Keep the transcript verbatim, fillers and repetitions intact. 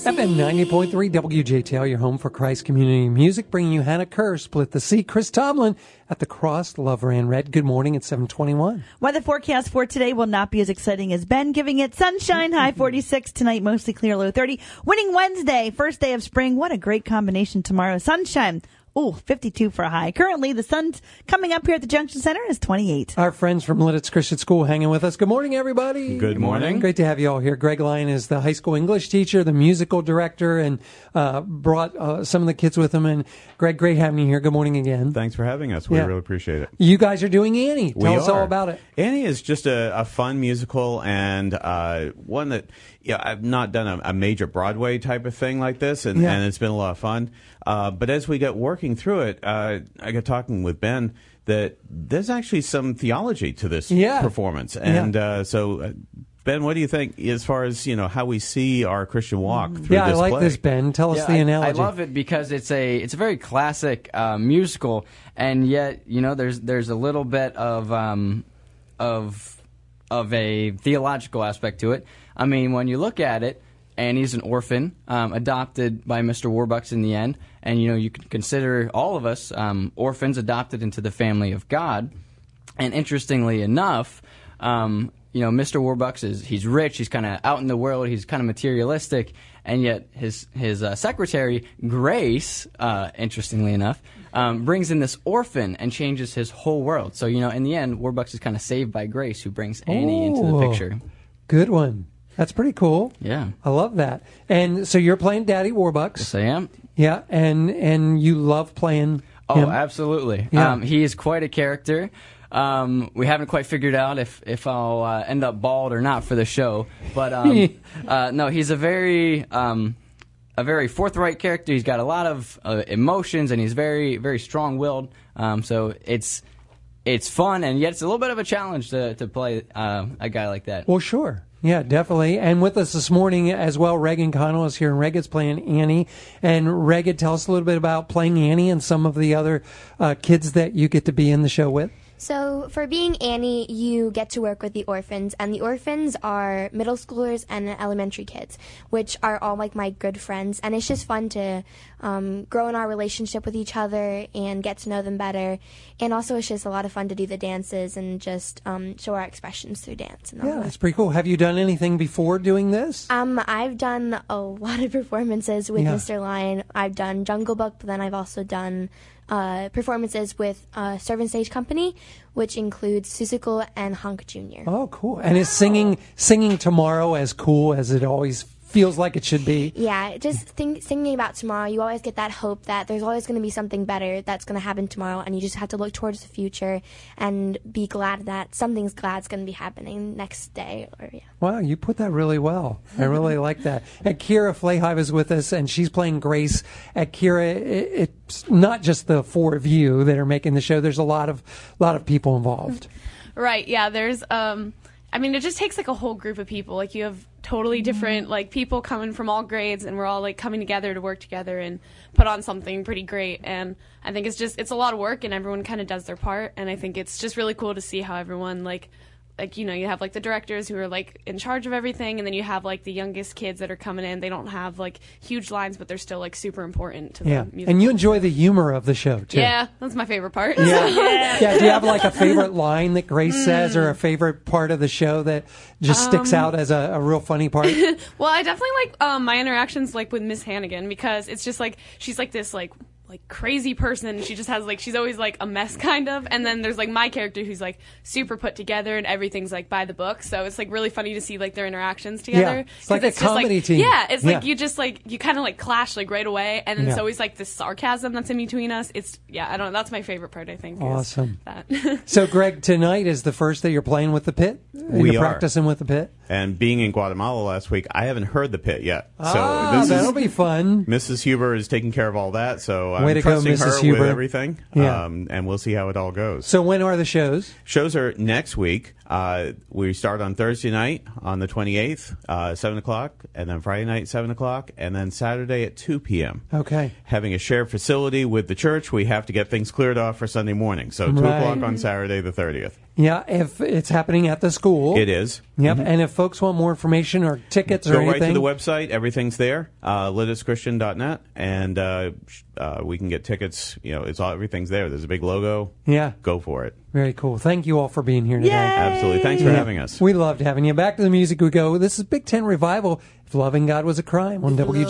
F M ninety point three W J T L, your home for Christ Community Music, bringing you Hannah Kerr, Split the Sea, Chris Tomlin at the Cross, Love Ran Red. Good morning at seven twenty-one. Weather forecast for today will not be as exciting as Ben, giving it sunshine, high forty-six tonight, mostly clear, low thirty. Winning Wednesday, first day of spring. What a great combination tomorrow. Sunshine. Ooh, fifty-two for a high. Currently, the sun's coming up here at the Junction Center is twenty-eight. Our friends from Lidditz Christian School hanging with us. Good morning, everybody. Good morning. Great to have you all here. Greg Lyon is the high school English teacher, the musical director, and uh, brought uh, some of the kids with him. And Greg, great having you here. Good morning again. Thanks for having us. We Yeah. really appreciate it. You guys are doing Annie. Tell we us are. all about it. Annie is just a, a fun musical and uh, one that yeah, I've not done a, a major Broadway type of thing like this, and, Yeah. and it's been a lot of fun. Uh, but as we got working through it, uh, I got talking with Ben that there's actually some theology to this Yeah. performance. And uh, so, uh, Ben, what do you think as far as, you know, how we see our Christian walk through Yeah, this I like play? this, Ben. Tell us Yeah, the I- analogy. I love it because it's a it's a very classic uh, musical, and yet you know there's there's a little bit of um, of of a theological aspect to it. I mean, when you look at it, Annie's an orphan, um, adopted by Mister Warbucks in the end, and you know you can consider all of us um, orphans adopted into the family of God. And interestingly enough, um, you know, Mister Warbucks is he's rich, he's kind of out in the world, he's kind of materialistic, and yet his his uh, secretary Grace, uh, interestingly enough, um, brings in this orphan and changes his whole world. So you know, in the end, Warbucks is kind of saved by Grace, who brings Annie into the Ooh. picture. Good one. That's pretty cool. Yeah. I love that. And so you're playing Daddy Warbucks. Yes, I am. Yeah, and and you love playing Oh, him. absolutely. Yeah. Um, he is quite a character. Um, we haven't quite figured out if, if I'll uh, end up bald or not for the show, but um, uh, no, he's a very um, a very forthright character. He's got a lot of uh, emotions, and he's very very strong-willed. Um, so it's it's fun, and yet it's a little bit of a challenge to to play uh, a guy like that. Well, sure. Yeah, definitely. And with us this morning as well, Reagan Connell is here, and Reagan's playing Annie. And Reagan, tell us a little bit about playing Annie and some of the other uh, kids that you get to be in the show with. So for being Annie, you get to work with the orphans, and the orphans are middle schoolers and elementary kids, which are all like my good friends, and it's just fun to um, grow in our relationship with each other and get to know them better, and also it's just a lot of fun to do the dances and just um, show our expressions through dance. And all Yeah, that. that's pretty cool. Have you done anything before doing this? Um, I've done a lot of performances with Yeah. Mister Lion. I've done Jungle Book, but then I've also done uh, performances with uh, Servant Stage Company, which includes Seussical and Honk Junior Oh, cool. And is singing singing tomorrow as cool as it always feels like it should be? Yeah, just think, thinking about tomorrow, you always get that hope that there's always going to be something better that's going to happen tomorrow, and you just have to look towards the future and be glad that something's glad's going to be happening next day. Or yeah. Wow, you put that really well. I really like that. And Kira Flahive is with us, and she's playing Grace. At Kira, it, it's not just the four of you that are making the show. There's a lot of lot of people involved. Right, yeah, there's, um, I mean, it just takes, like, a whole group of people. Like, you have totally different, like, people coming from all grades, and we're all, like, coming together to work together and put on something pretty great. And I think it's just, it's a lot of work, and everyone kind of does their part. And I think it's just really cool to see how everyone, like, like, you know, you have, like, the directors who are, like, in charge of everything, and then you have, like, the youngest kids that are coming in. They don't have, like, huge lines, but they're still, like, super important to Yeah, the music. and you enjoy the humor of the show, too. Yeah, that's my favorite part. Yeah. yeah. Do you have like a favorite line that Grace says, or a favorite part of the show that just sticks Um, out as a, a real funny part? Well, I definitely like um, my interactions like with Miss Hannigan, because it's just like she's like this like like crazy person. She just has like she's always like a mess kind of, and then there's like my character who's like super put together and everything's like by the book. So it's like really funny to see like their interactions together. Yeah, it's like a just, like- comedy team. Yeah, it's like Yeah. you just like you kind of like clash like right away, and then Yeah. it's always like this sarcasm that's in between us. It's yeah, I don't know. That's my favorite part. I think. is Awesome. That. So, Greg, tonight is the first that you're playing with the Pit? We you're are. practicing with the Pit? And being in Guatemala last week, I haven't heard the Pit yet. So ah, this that'll is, be fun. Missus Huber is taking care of all that, so I'm Way to go, trusting Missus her Huber. with everything. Yeah. Um, and we'll see how it all goes. So when are the shows? Shows are next week. Uh, we start on Thursday night on the twenty-eighth, uh, seven o'clock, and then Friday night, seven o'clock, and then Saturday at two p.m. Okay. Having a shared facility with the church, we have to get things cleared off for Sunday morning. So two Right. o'clock on Saturday the thirtieth. Yeah, if it's happening at the school. It is. Yep, and if folks want more information or tickets or Go anything. right to the website. Everything's there, uh, litis christian dot net, and uh, sh- uh, we can get tickets. You know, it's all everything's there. There's a big logo. Yeah. Go for it. Very cool. Thank you all for being here today. Yay! Absolutely. Thanks for Yeah. having us. We loved having you. Back to the music we go. This is Big Ten Revival. If loving God was a crime on W J